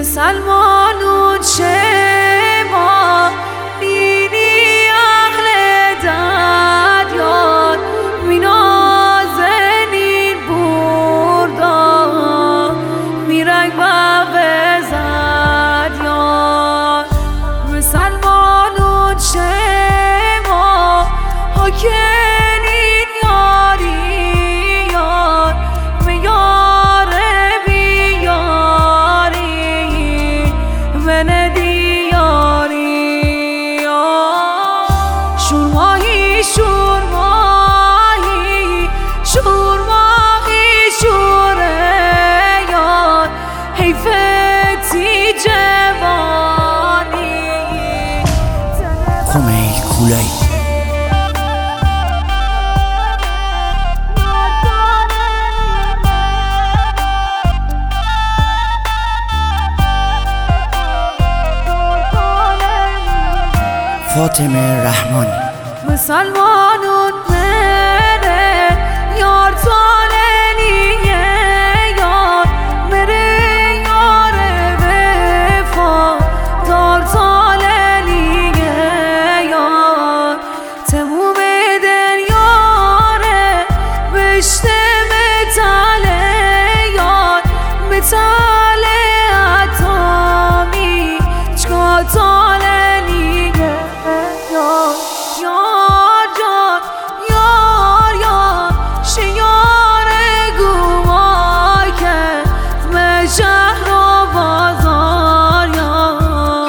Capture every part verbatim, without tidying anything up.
مسلمانون شما بینی اهل دریان مینازنین بردا میرنگ و وزدیان مسلمانون شما حاکنین یاریان میار بیاری من دیاری شورماهی شورماهی شورماهی شوریان حیفتی جوانی خمه کولای فاطمه رحمان مسلمانون مره یار تالنیه یار مره یار وفا دار تالنیه یار تموم دل یاره بشته متاله یار متاله اتامی چکا تالنیه یار جان یار یار شیار گواه کرد به شهر و بازار یار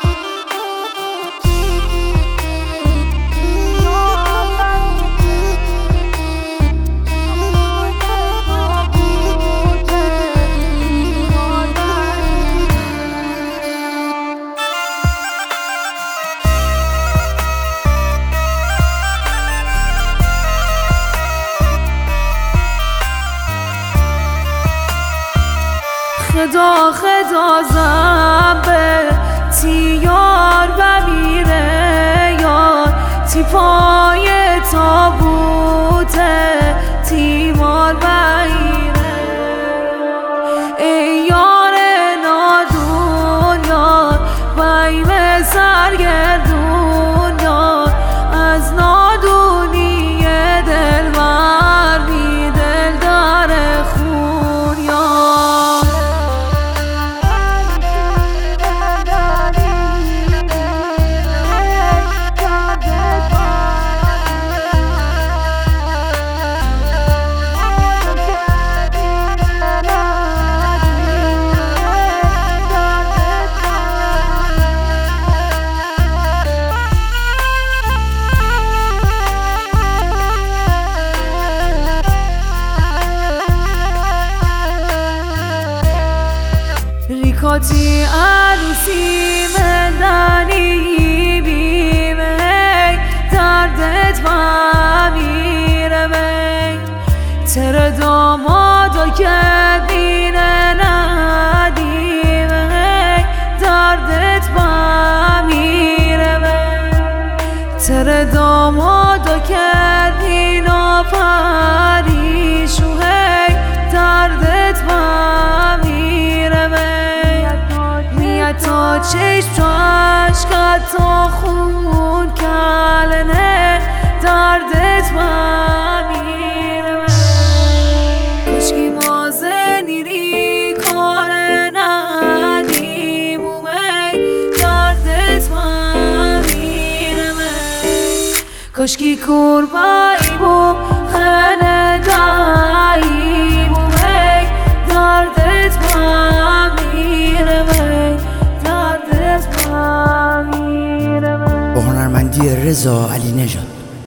خدا خدا زنبه تیار و میره یار تی پای تابوته تیمار بگیره ای یار نادون یار بیم سرگردون یار از نادونی دل مردی دل داره خون یار ریکاتی عروسی مندنی بیمه دردت ممیره می تر دامادا که بینه ندیمه دردت ممیره می تر دامادا که بینه پریشوه دردت ممیره می تا چشم تو عشقت تا خون کلنه دردت ممیره کشکی مازنیری کار ندیم اومه دردت ممیره کشکی کربایی بوم خنه داییم اومه دردت ممیره با هنرمندی رضا علی نژاد.